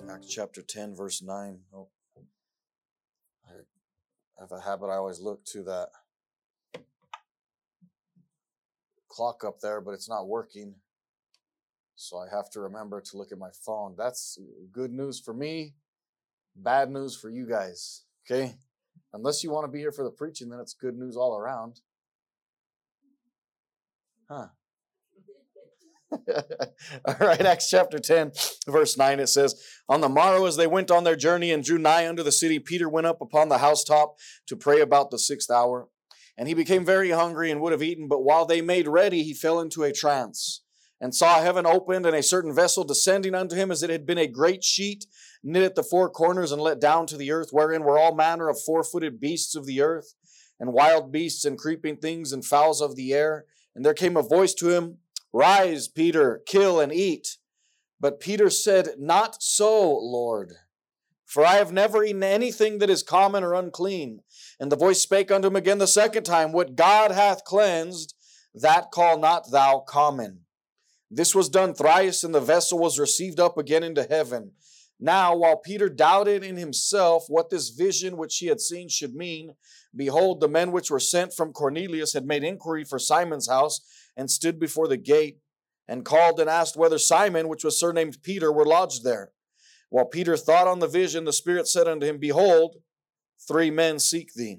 Acts chapter 10, verse 9. Oh, I have a habit, I always look to that clock up there, but it's not working. So I have to remember to look at my phone. That's good news for me, bad news for you guys, okay? Unless you want to be here for the preaching, then it's good news all around. Huh. All right, Acts chapter 10, verse 9, it says, "On the morrow as they went on their journey and drew nigh unto the city, Peter went up upon the housetop to pray about the 6th hour. And he became very hungry and would have eaten, but while they made ready, he fell into a trance, and saw heaven opened, and a certain vessel descending unto him, as it had been a great sheet, knit at the 4 corners, and let down to the earth, wherein were all manner of 4-footed beasts of the earth, and wild beasts, and creeping things, and fowls of the air. And there came a voice to him, Rise, Peter, kill and eat. But Peter said, Not so, Lord, for I have never eaten anything that is common or unclean. And the voice spake unto him again the second time, What God hath cleansed, that call not thou common. This was done thrice, and the vessel was received up again into heaven. Now, while Peter doubted in himself what this vision which he had seen should mean, behold, the men which were sent from Cornelius had made inquiry for Simon's house, and stood before the gate, and called and asked whether Simon, which was surnamed Peter, were lodged there. While Peter thought on the vision, the Spirit said unto him, Behold, 3 men seek thee.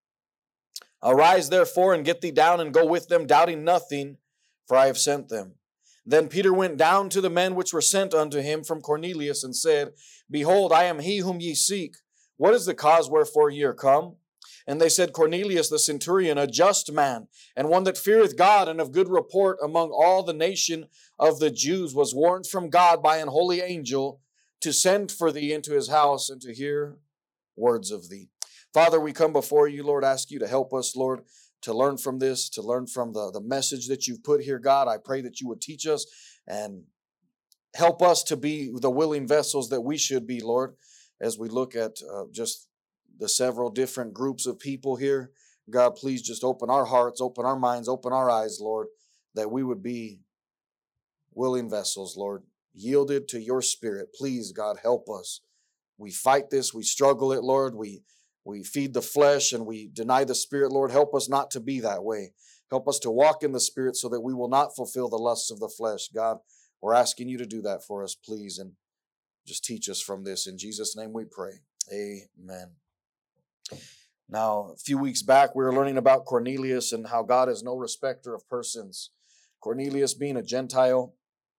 Arise therefore, and get thee down, and go with them, doubting nothing, for I have sent them. Then Peter went down to the men which were sent unto him from Cornelius, and said, Behold, I am he whom ye seek. What is the cause wherefore ye are come? And they said, Cornelius the centurion, a just man, and one that feareth God, and of good report among all the nation of the Jews, was warned from God by an holy angel to send for thee into his house, and to hear words of thee. Father, we come before you, Lord, ask you to help us, Lord, to learn from this, to learn from the message that you've put here, God. I pray that you would teach us and help us to be the willing vessels that we should be, Lord, as we look at just the several different groups of people here. God, please just open our hearts, open our minds, open our eyes, Lord, that we would be willing vessels, Lord, yielded to your Spirit. Please, God, help us. We fight this, we struggle it, Lord. We feed the flesh and we deny the Spirit, Lord. Help us not to be that way. Help us to walk in the Spirit so that we will not fulfill the lusts of the flesh. God, we're asking you to do that for us, please, and just teach us from this. In Jesus' name we pray. Amen. Now, a few weeks back, we were learning about Cornelius and how God is no respecter of persons. Cornelius being a Gentile.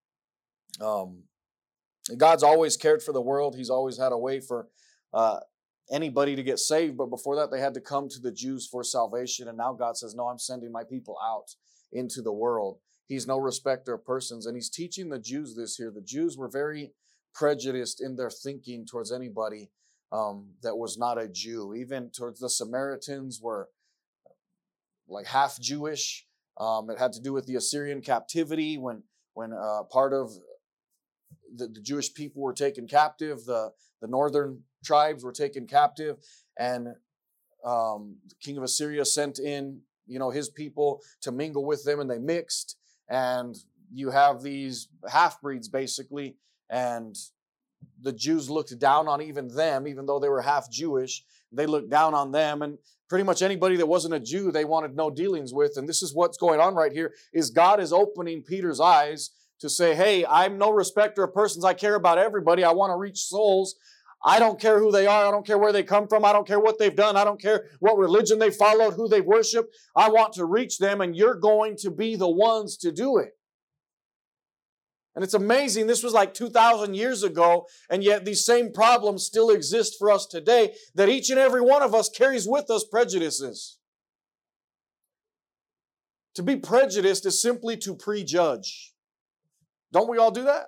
God's always cared for the world. He's always had a way for anybody to get saved. But before that, they had to come to the Jews for salvation. And now God says, no, I'm sending my people out into the world. He's no respecter of persons. And he's teaching the Jews this here. The Jews were very prejudiced in their thinking towards anybody that was not a Jew. Even towards the Samaritans were like half Jewish. It had to do with the Assyrian captivity when part of the Jewish people were taken captive. The northern tribes were taken captive, and the king of Assyria sent in, his people to mingle with them, and they mixed. And you have these half-breeds basically, and the Jews looked down on even them, even though they were half Jewish. They looked down on them, and pretty much anybody that wasn't a Jew, they wanted no dealings with. And this is what's going on right here, is God is opening Peter's eyes to say, hey, I'm no respecter of persons. I care about everybody. I want to reach souls. I don't care who they are. I don't care where they come from. I don't care what they've done. I don't care what religion they followed, who they worship. I want to reach them, and you're going to be the ones to do it. And it's amazing. This was like 2,000 years ago, and yet these same problems still exist for us today, that each and every one of us carries with us prejudices. To be prejudiced is simply to prejudge. Don't we all do that?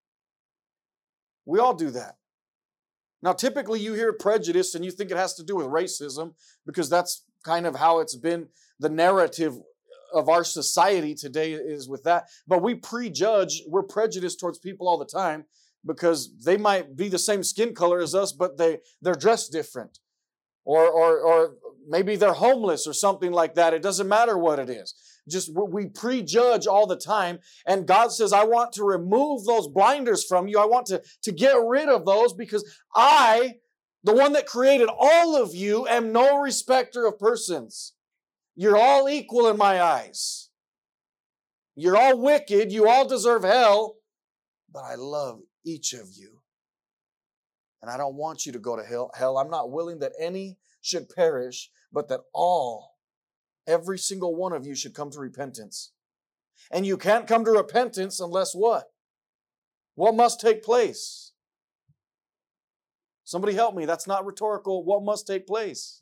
We all do that. Now, typically you hear prejudice and you think it has to do with racism, because that's kind of how it's been the narrative of our society today is with that. But we prejudge, we're prejudiced towards people all the time because they might be the same skin color as us, but they're dressed different. Or maybe they're homeless or something like that. It doesn't matter what it is. we prejudge all the time. And God says, I want to remove those blinders from you. I want to get rid of those because I, the one that created all of you, am no respecter of persons. You're all equal in my eyes. You're all wicked. You all deserve hell. But I love each of you. And I don't want you to go to hell. I'm not willing that any should perish, but that all, every single one of you should come to repentance. And you can't come to repentance unless what? What must take place? Somebody help me. That's not rhetorical. What must take place?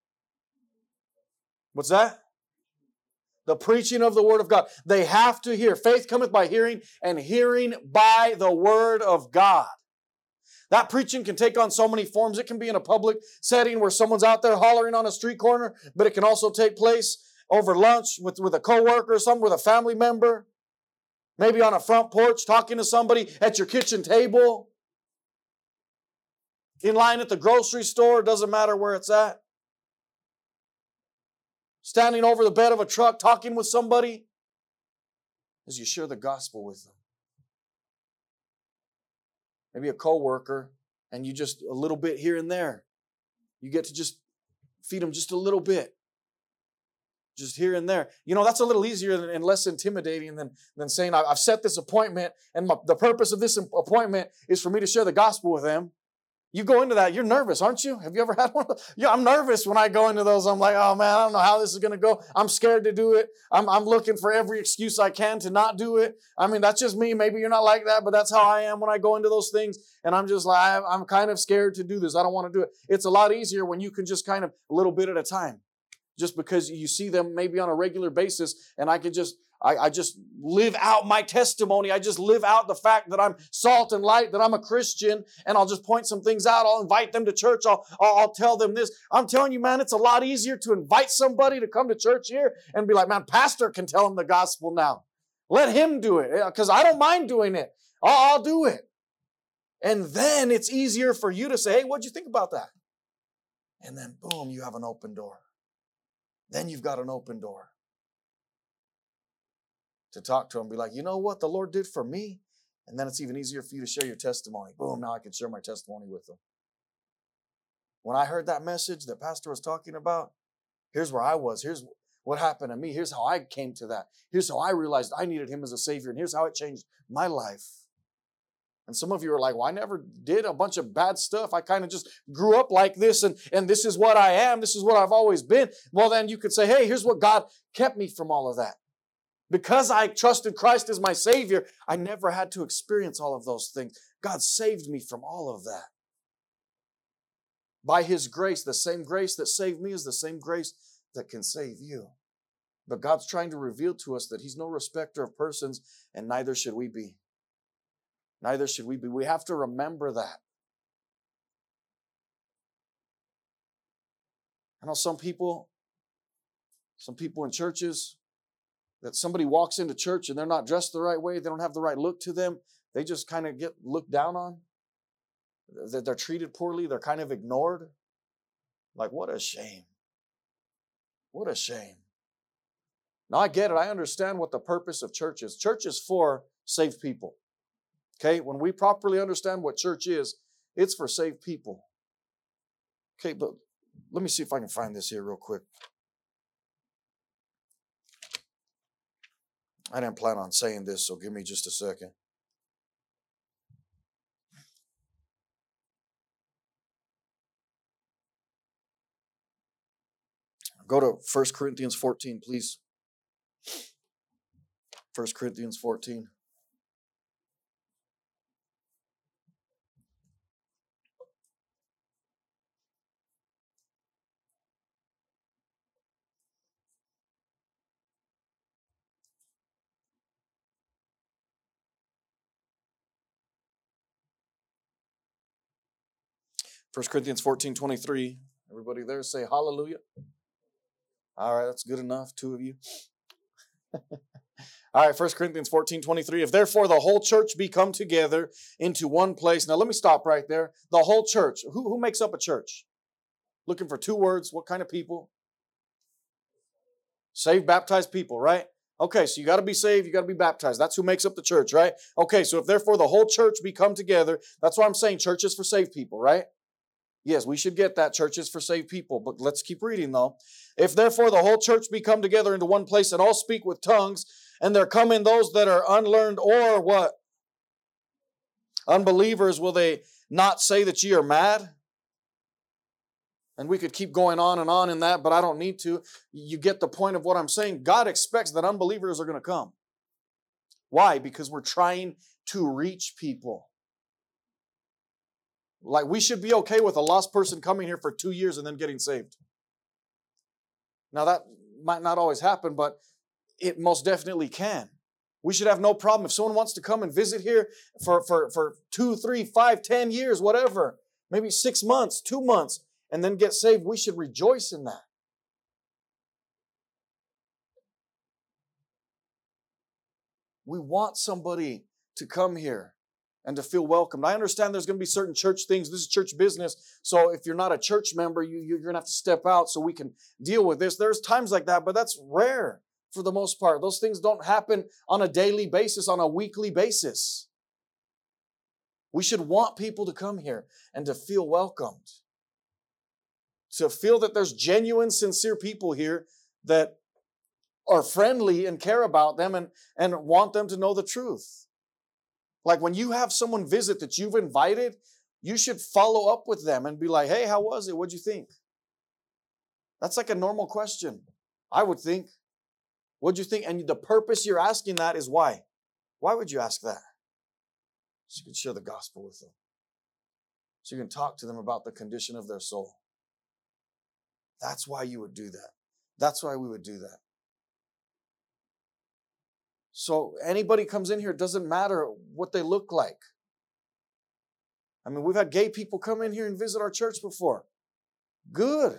What's that? The preaching of the Word of God. They have to hear. Faith cometh by hearing, and hearing by the Word of God. That preaching can take on so many forms. It can be in a public setting where someone's out there hollering on a street corner, but it can also take place over lunch with a coworker or something, with a family member. Maybe on a front porch talking to somebody at your kitchen table. In line at the grocery store, doesn't matter where it's at. Standing over the bed of a truck talking with somebody as you share the gospel with them. Maybe a coworker, and you just a little bit here and there. You get to just feed them just a little bit. Just here and there. You know, that's a little easier and less intimidating than saying, I've set this appointment, and the purpose of this appointment is for me to share the gospel with them. You go into that, you're nervous, aren't you? Have you ever had one of those? Yeah, I'm nervous when I go into those. I'm like, oh man, I don't know how this is going to go. I'm scared to do it. I'm looking for every excuse I can to not do it. I mean, that's just me. Maybe you're not like that, but that's how I am when I go into those things. And I'm just like, I'm kind of scared to do this. I don't want to do it. It's a lot easier when you can just kind of a little bit at a time. Just because you see them maybe on a regular basis, and I can just, I just live out my testimony. I just live out the fact that I'm salt and light, that I'm a Christian, and I'll just point some things out. I'll invite them to church. I'll tell them this. I'm telling you, man, it's a lot easier to invite somebody to come to church here and be like, man, pastor can tell them the gospel now. Let him do it, because I don't mind doing it. I'll do it. And then it's easier for you to say, hey, what'd you think about that? And then, boom, you have an open door. Then you've got an open door to talk to them, be like, you know what the Lord did for me? And then it's even easier for you to share your testimony. Boom, now I can share my testimony with them. When I heard that message that Pastor was talking about, here's where I was. Here's what happened to me. Here's how I came to that. Here's how I realized I needed Him as a Savior. And here's how it changed my life. And some of you are like, well, I never did a bunch of bad stuff. I kind of just grew up like this, and this is what I am. This is what I've always been. Well, then you could say, hey, here's what God kept me from all of that. Because I trusted Christ as my Savior, I never had to experience all of those things. God saved me from all of that. By His grace, the same grace that saved me is the same grace that can save you. But God's trying to reveal to us that He's no respecter of persons, and neither should we be. Neither should we be. We have to remember that. I know some people in churches, that somebody walks into church and they're not dressed the right way, they don't have the right look to them, they just kind of get looked down on. That they're treated poorly, they're kind of ignored. Like, what a shame. What a shame. Now I get it. I understand what the purpose of church is. Church is for saved people. Okay, when we properly understand what church is, it's for saved people. Okay, but let me see if I can find this here real quick. I didn't plan on saying this, so give me just a second. Go to 1 Corinthians 14, please. 1 Corinthians 14. 1 Corinthians 14:23. Everybody there say hallelujah. All right, that's good enough. Two of you. All right, 1 Corinthians 14:23. If therefore the whole church be come together into one place. Now let me stop right there. The whole church. Who makes up a church? Looking for two words. What kind of people? Saved, baptized people, right? Okay, so you got to be saved, you got to be baptized. That's who makes up the church, right? Okay, so if therefore the whole church be come together, that's why I'm saying church is for saved people, right? Yes, we should get that. Church is for saved people. But let's keep reading though. If therefore the whole church be come together into one place and all speak with tongues, and there come in those that are unlearned or what? Unbelievers, will they not say that ye are mad? And we could keep going on in that, but I don't need to. You get the point of what I'm saying. God expects that unbelievers are going to come. Why? Because we're trying to reach people. Like, we should be okay with a lost person coming here for 2 years and then getting saved. Now, that might not always happen, but it most definitely can. We should have no problem if someone wants to come and visit here for 2, 3, 5, 10 years, whatever, maybe 6 months, 2 months, and then get saved. We should rejoice in that. We want somebody to come here and to feel welcomed. I understand there's going to be certain church things. This is church business. So if you're not a church member, you're going to have to step out so we can deal with this. There's times like that, but that's rare for the most part. Those things don't happen on a daily basis, on a weekly basis. We should want people to come here and to feel welcomed. To feel that there's genuine, sincere people here that are friendly and care about them and want them to know the truth. Like when you have someone visit that you've invited, you should follow up with them and be like, hey, how was it? What'd you think? That's like a normal question, I would think. What'd you think? And the purpose you're asking that is why? Why would you ask that? So you can share the gospel with them. So you can talk to them about the condition of their soul. That's why you would do that. That's why we would do that. So anybody comes in here, it doesn't matter what they look like. I mean, we've had gay people come in here and visit our church before. Good.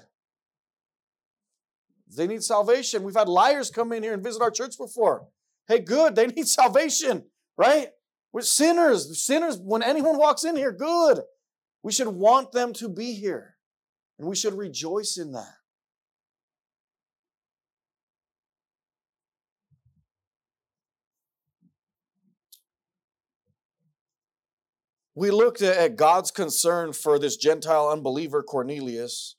They need salvation. We've had liars come in here and visit our church before. Hey, good. They need salvation, right? We're sinners. Sinners, when anyone walks in here, good. We should want them to be here. And we should rejoice in that. We looked at God's concern for this Gentile unbeliever, Cornelius.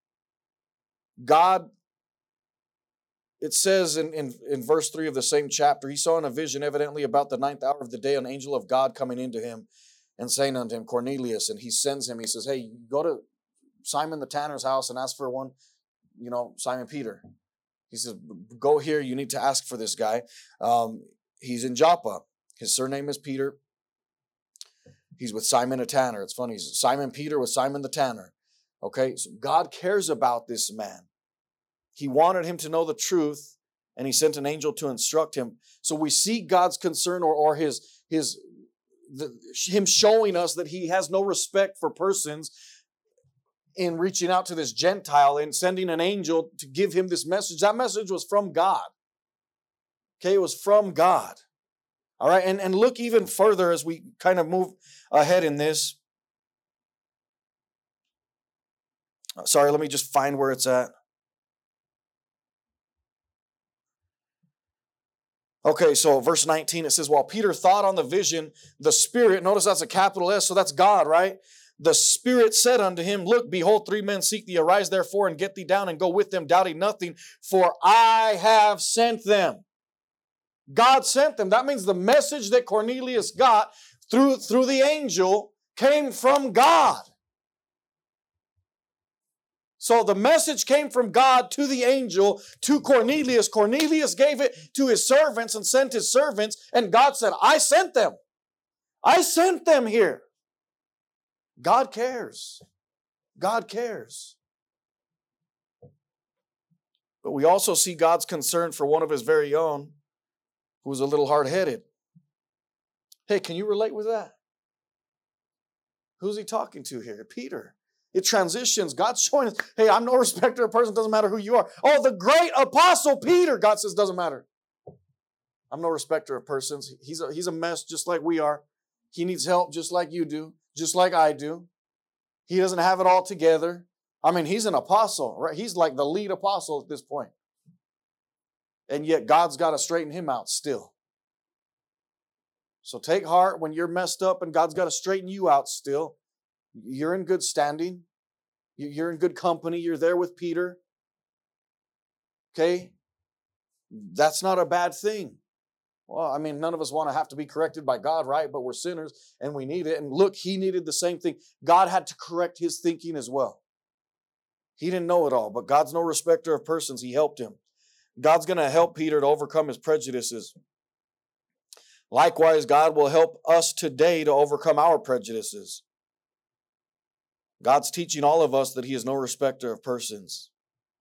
God, it says in verse 3 of the same chapter, he saw in a vision evidently about the 9th hour of the day an angel of God coming into him and saying unto him, Cornelius, and he sends him, he says, hey, go to Simon the tanner's house and ask for one, Simon Peter. He says, go here, you need to ask for this guy. He's in Joppa. His surname is Peter. He's with Simon a tanner. It's funny. He's Simon Peter with Simon the tanner. Okay, so God cares about this man. He wanted him to know the truth, and he sent an angel to instruct him. So we see God's concern or him showing us that he has no respect for persons in reaching out to this Gentile and sending an angel to give him this message. That message was from God. Okay, it was from God. All right, and look even further as we kind of move ahead in this. Sorry, let me just find where it's at. Okay, so verse 19, it says, while Peter thought on the vision, the Spirit, notice that's a capital S, so that's God, right? The Spirit said unto him, look, behold, 3 men seek thee. Arise therefore and get thee down and go with them, doubting nothing, for I have sent them. God sent them. That means the message that Cornelius got through the angel came from God. So the message came from God to the angel, to Cornelius. Cornelius gave it to his servants and sent his servants, and God said, I sent them. I sent them here. God cares. God cares. But we also see God's concern for one of his very own, who was a little hard-headed. Hey, can you relate with that? Who's he talking to here? Peter. It transitions. God's showing us, hey, I'm no respecter of person. Doesn't matter who you are. Oh, the great apostle Peter. God says, doesn't matter. I'm no respecter of persons. He's a mess just like we are. He needs help just like you do, just like I do. He doesn't have it all together. I mean, he's an apostle, right? He's like the lead apostle at this point. And yet God's got to straighten him out still. So take heart when you're messed up and God's got to straighten you out still. You're in good standing. You're in good company. You're there with Peter. Okay? That's not a bad thing. Well, I mean, none of us want to have to be corrected by God, right? But we're sinners and we need it. And look, he needed the same thing. God had to correct his thinking as well. He didn't know it all, but God's no respecter of persons. He helped him. God's going to help Peter to overcome his prejudices. Likewise, God will help us today to overcome our prejudices. God's teaching all of us that he is no respecter of persons.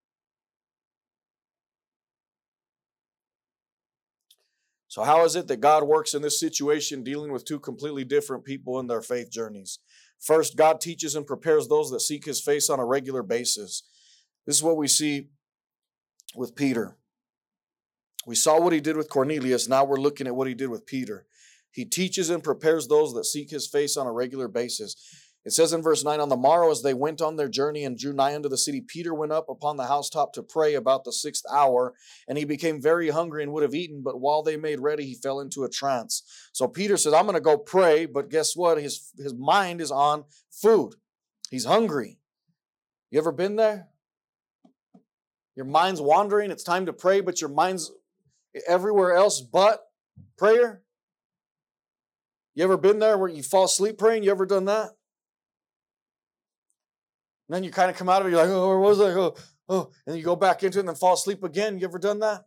So how is it that God works in this situation dealing with two completely different people in their faith journeys? First, God teaches and prepares those that seek his face on a regular basis. This is what we see with Peter. We saw what he did with Cornelius. Now we're looking at what he did with Peter. He teaches and prepares those that seek his face on a regular basis. It says in verse 9, on the morrow as they went on their journey and drew nigh unto the city, Peter went up upon the housetop to pray about the 6th hour, and he became very hungry and would have eaten, but while they made ready, he fell into a trance. So Peter says, I'm going to go pray, but guess what? His mind is on food. He's hungry. You ever been there? Your mind's wandering. It's time to pray, but your mind's everywhere else but prayer. You ever been there where you fall asleep praying? You ever done that? And then you kind of come out of it, you're like, oh, where was I? Oh, and then you go back into it and then fall asleep again. You ever done that?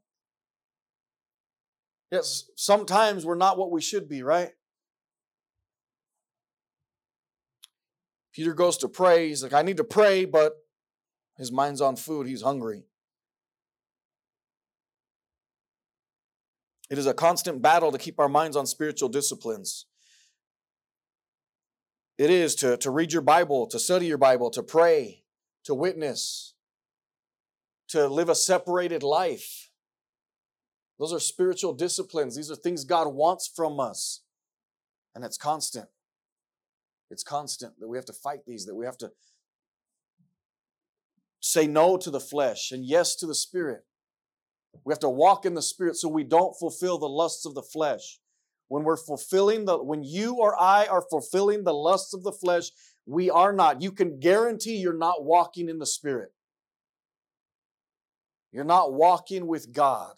Yes, sometimes we're not what we should be, right? Peter goes to pray. He's like, I need to pray, but his mind's on food. He's hungry. It is a constant battle to keep our minds on spiritual disciplines. It is to read your Bible, to study your Bible, to pray, to witness, to live a separated life. Those are spiritual disciplines. These are things God wants from us. And it's constant. It's constant that we have to fight these, that we have to say no to the flesh and yes to the Spirit. We have to walk in the Spirit so we don't fulfill the lusts of the flesh. When you or I are fulfilling the lusts of the flesh, we are not. You can guarantee you're not walking in the Spirit. You're not walking with God.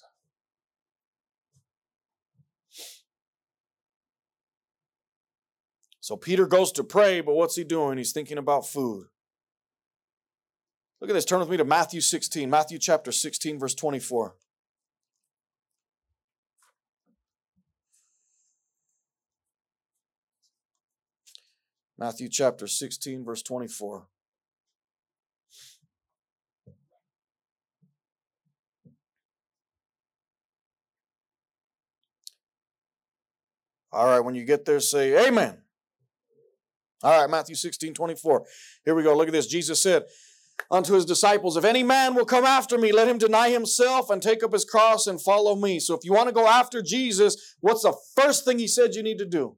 So Peter goes to pray, but what's he doing? He's thinking about food. Look at this. Turn with me to Matthew 16. Matthew chapter 16, verse 24. Matthew chapter 16, verse 24. All right, when you get there, say amen. All right, Matthew 16, 24. Here we go. Look at this. Jesus said unto his disciples, if any man will come after me, let him deny himself and take up his cross and follow me. So if you want to go after Jesus, what's the first thing he said you need to do?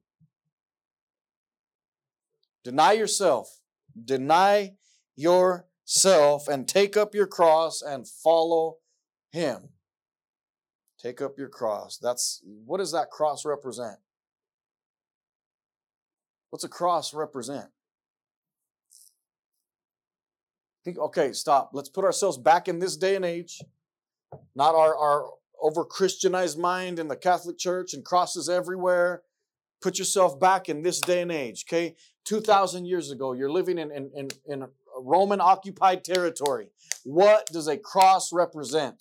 Deny yourself. Deny yourself and take up your cross and follow him. Take up your cross. What does that cross represent? What's a cross represent? Okay, stop. Let's put ourselves back in this day and age. Not our over-Christianized mind in the Catholic Church and crosses everywhere. Put yourself back in this day and age, okay? 2,000 years ago, you're living in a Roman-occupied territory. What does a cross represent?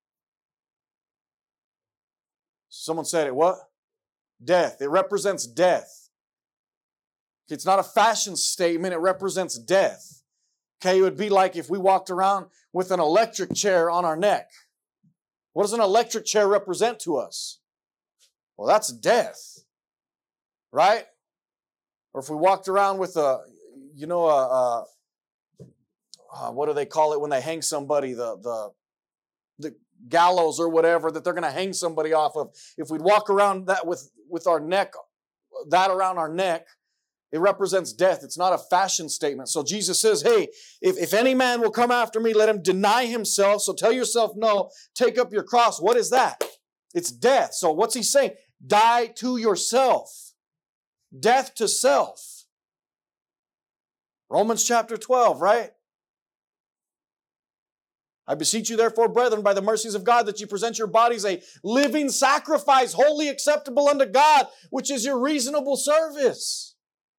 Someone said it, what? Death. It represents death. It's not a fashion statement. It represents death. Okay, it would be like if we walked around with an electric chair on our neck. What does an electric chair represent to us? Well, that's death. Right? Or if we walked around with what do they call it when they hang somebody? The gallows or whatever that they're going to hang somebody off of. If we'd walk around that with our neck, that around our neck, It represents death. It's not a fashion statement. So Jesus says, hey, if any man will come after me, let him deny himself. So tell yourself no, take up your cross. What is that? It's death. So what's he saying? Die to yourself. Death to self. Romans chapter 12, right? I beseech you therefore, brethren, by the mercies of God, that you present your bodies a living sacrifice, wholly acceptable unto God, which is your reasonable service.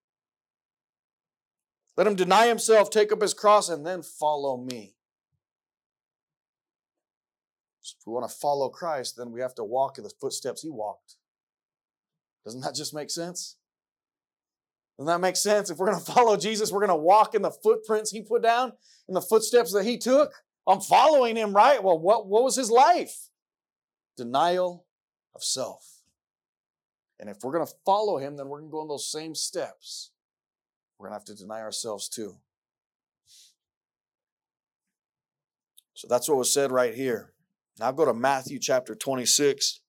Let him deny himself, take up his cross, and then follow me. So if we want to follow Christ, then we have to walk in the footsteps he walked. Doesn't that just make sense? Doesn't that make sense? If we're going to follow Jesus, we're going to walk in the footprints he put down, in the footsteps that he took. I'm following him, right? Well, what was his life? Denial of self. And if we're going to follow him, then we're going to go in those same steps. We're going to have to deny ourselves too. So that's what was said right here. Now go to Matthew chapter 26,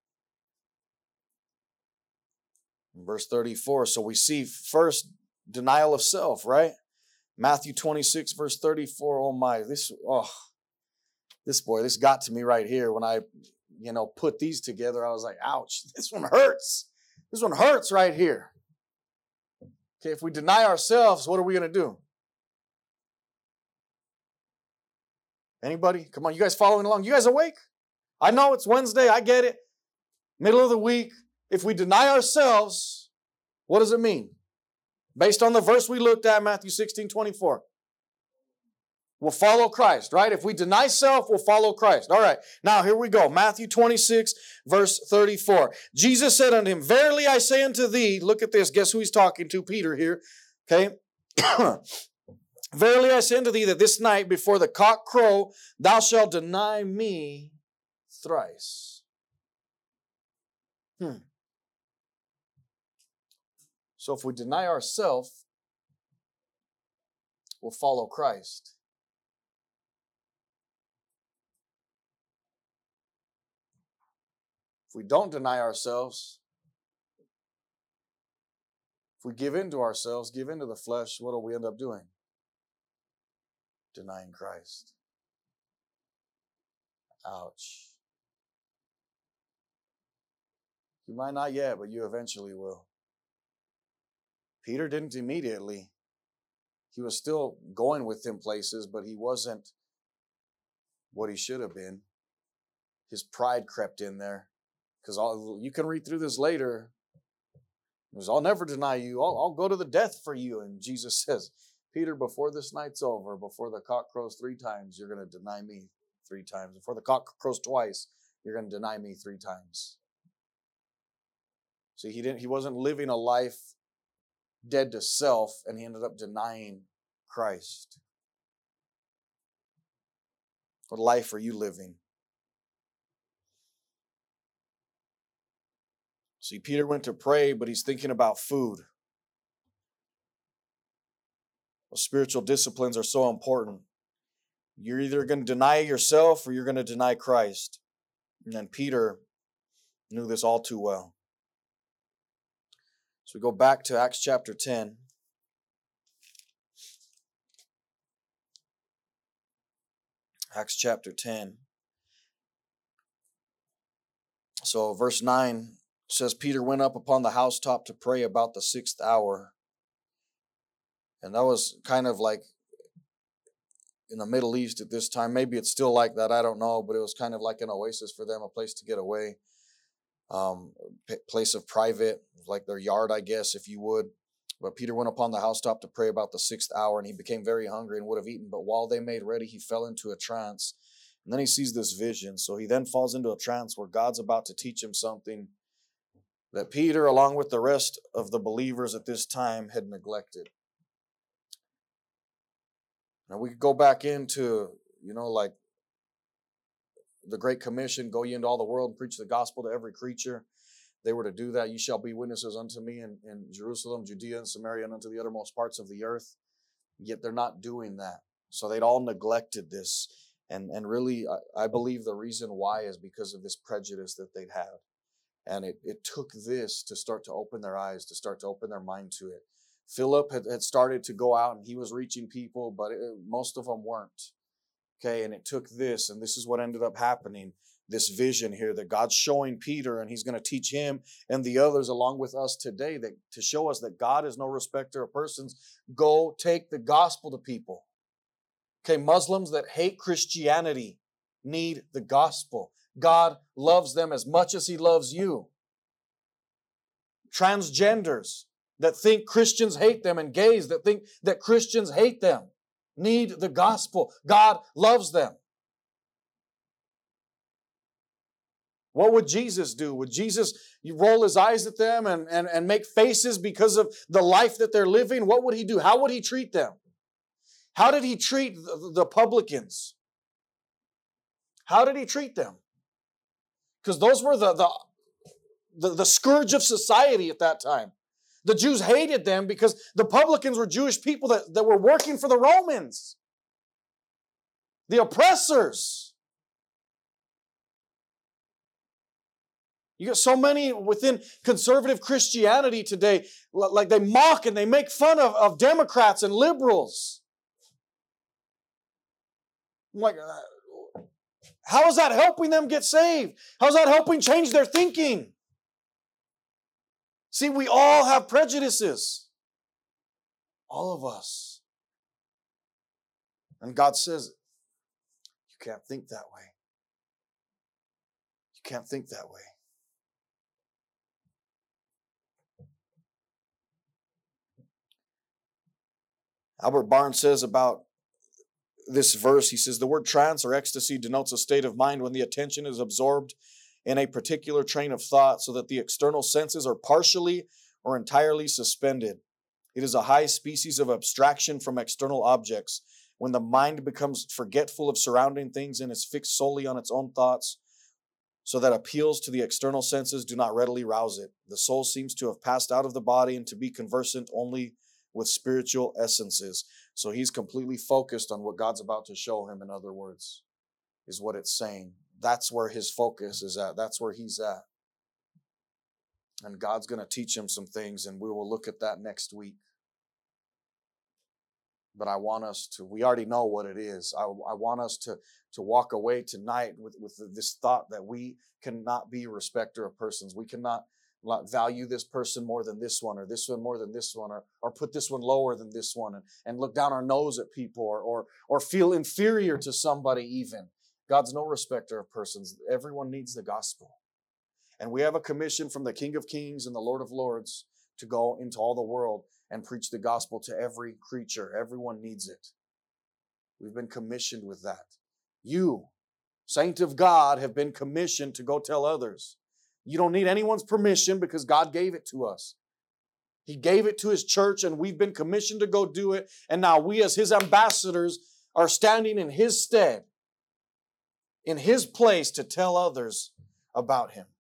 verse 34. So we see first denial of self, right? Matthew 26, verse 34. Oh my, this got to me right here. When I, put these together, I was like, ouch, this one hurts. This one hurts right here. Okay, if we deny ourselves, what are we going to do? Anybody? Come on, you guys following along? You guys awake? I know it's Wednesday. I get it. Middle of the week. If we deny ourselves, what does it mean? Based on the verse we looked at, Matthew 16:24. We'll follow Christ, right? If we deny self, we'll follow Christ. All right, now here we go. Matthew 26, verse 34. Jesus said unto him, verily I say unto thee, look at this. Guess who he's talking to? Peter here. Okay. Verily I say unto thee that this night before the cock crow, thou shalt deny me thrice. So if we deny ourselves, we'll follow Christ. If we don't deny ourselves, if we give in to ourselves, give in to the flesh, what do we end up doing? Denying Christ. Ouch. You might not yet, but you eventually will. Peter didn't immediately. He was still going with him places, but he wasn't what he should have been. His pride crept in there. Because you can read through this later. He goes, I'll never deny you. I'll go to the death for you. And Jesus says, Peter, before this night's over, before the cock crows 3 times, you're going to deny me 3 times. Before the cock crows twice, you're going to deny me 3 times. See, he wasn't living a life dead to self, and he ended up denying Christ. What life are you living? See, Peter went to pray, but he's thinking about food. Well, spiritual disciplines are so important. You're either going to deny yourself or you're going to deny Christ. And then Peter knew this all too well. So we go back to Acts chapter 10. Acts chapter 10. So verse 9 says, Peter went up upon the housetop to pray about the 6th hour. And that was kind of like in the Middle East at this time. Maybe it's still like that, I don't know. But it was kind of like an oasis for them, a place to get away. Place of private, like their yard, I guess, if you would. But Peter went upon the housetop to pray about the 6th hour, and he became very hungry and would have eaten. But while they made ready, he fell into a trance. And then he sees this vision. So he then falls into a trance where God's about to teach him something that Peter, along with the rest of the believers at this time, had neglected. Now we could go back into, like the Great Commission, go ye into all the world and preach the gospel to every creature. They were to do that. You shall be witnesses unto me in Jerusalem, Judea, and Samaria, and unto the uttermost parts of the earth. Yet they're not doing that. So they'd all neglected this. And really, I believe the reason why is because of this prejudice that they'd had. And it took this to start to open their eyes, to start to open their mind to it. Philip had started to go out and he was reaching people, but most of them weren't. Okay, and it took this, and this is what ended up happening. This vision here that God's showing Peter, and he's going to teach him and the others along with us today that to show us that God is no respecter of persons. Go take the gospel to people. Okay, Muslims that hate Christianity need the gospel. God loves them as much as he loves you. Transgenders that think Christians hate them, and gays that think that Christians hate them, need the gospel. God loves them. What would Jesus do? Would Jesus roll his eyes at them and make faces because of the life that they're living? What would he do? How would he treat them? How did he treat the publicans? How did he treat them? Because those were the scourge of society at that time. The Jews hated them because the publicans were Jewish people that were working for the Romans. The oppressors. You got so many within conservative Christianity today, like they mock and they make fun of Democrats and liberals. I'm like, how is that helping them get saved? How is that helping change their thinking? See, we all have prejudices. All of us. And God says, you can't think that way. You can't think that way. Albert Barnes says about this verse, he says, the word trance or ecstasy denotes a state of mind when the attention is absorbed in a particular train of thought so that the external senses are partially or entirely suspended. It is a high species of abstraction from external objects when the mind becomes forgetful of surrounding things and is fixed solely on its own thoughts so that appeals to the external senses do not readily rouse it. The soul seems to have passed out of the body and to be conversant only with spiritual essences. So he's completely focused on what God's about to show him, in other words, is what it's saying. That's where his focus is at. That's where he's at. And God's going to teach him some things, and we will look at that next week. But I want us to, we already know what it is. I want us to walk away tonight with this thought that we cannot be a respecter of persons. We cannot value this person more than this one, or this one more than this one, or put this one lower than this one, and look down our nose at people, or feel inferior to somebody even. God's no respecter of persons. Everyone needs the gospel. And we have a commission from the King of Kings and the Lord of Lords to go into all the world and preach the gospel to every creature. Everyone needs it. We've been commissioned with that. You, saint of God, have been commissioned to go tell others. You don't need anyone's permission because God gave it to us. He gave it to his church, and we've been commissioned to go do it. And now we as his ambassadors are standing in his stead, in his place, to tell others about him.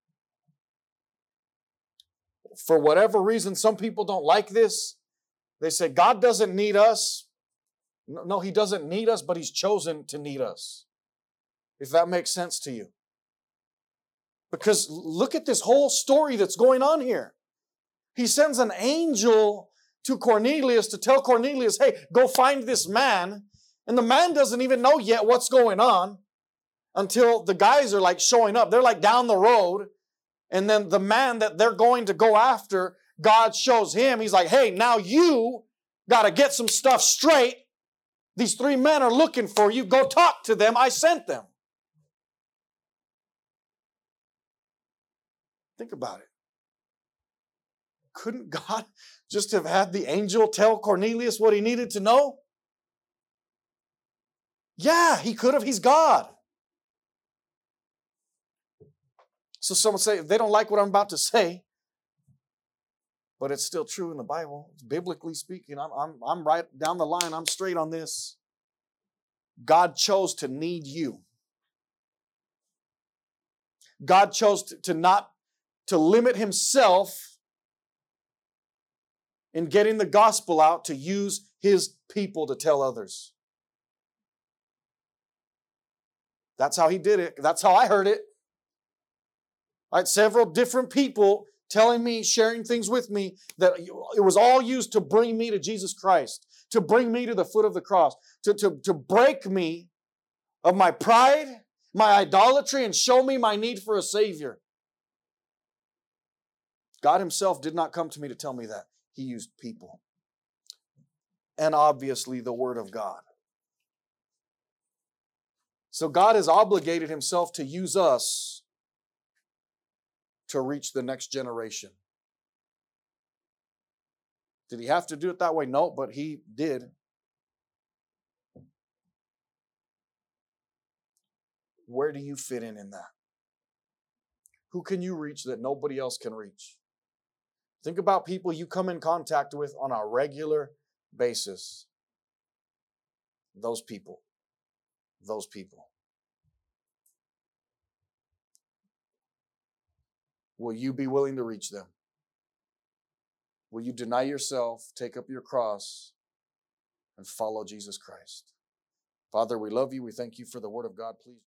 For whatever reason, some people don't like this. They say, God doesn't need us. No, he doesn't need us, but he's chosen to need us. If that makes sense to you. Because look at this whole story that's going on here. He sends an angel to Cornelius to tell Cornelius, hey, go find this man. And the man doesn't even know yet what's going on until the guys are like showing up. They're like down the road. And then the man that they're going to go after, God shows him. He's like, hey, now you got to get some stuff straight. These 3 men are looking for you. Go talk to them. I sent them. Think about it. Couldn't God just have had the angel tell Cornelius what he needed to know? Yeah, he could have. He's God. So someone say, they don't like what I'm about to say, but it's still true in the Bible. Biblically speaking, I'm right down the line. I'm straight on this. God chose to need you. God chose to limit himself in getting the gospel out, to use his people to tell others. That's how he did it. That's how I heard it. Right? Several different people telling me, sharing things with me that it was all used to bring me to Jesus Christ, to bring me to the foot of the cross, to break me of my pride, my idolatry, and show me my need for a Savior. God Himself did not come to me to tell me that. He used people. And obviously the Word of God. So God has obligated Himself to use us to reach the next generation. Did He have to do it that way? No, but He did. Where do you fit in that? Who can you reach that nobody else can reach? Think about people you come in contact with on a regular basis. Those people. Those people. Will you be willing to reach them? Will you deny yourself, take up your cross, and follow Jesus Christ? Father, we love you. We thank you for the Word of God. Please.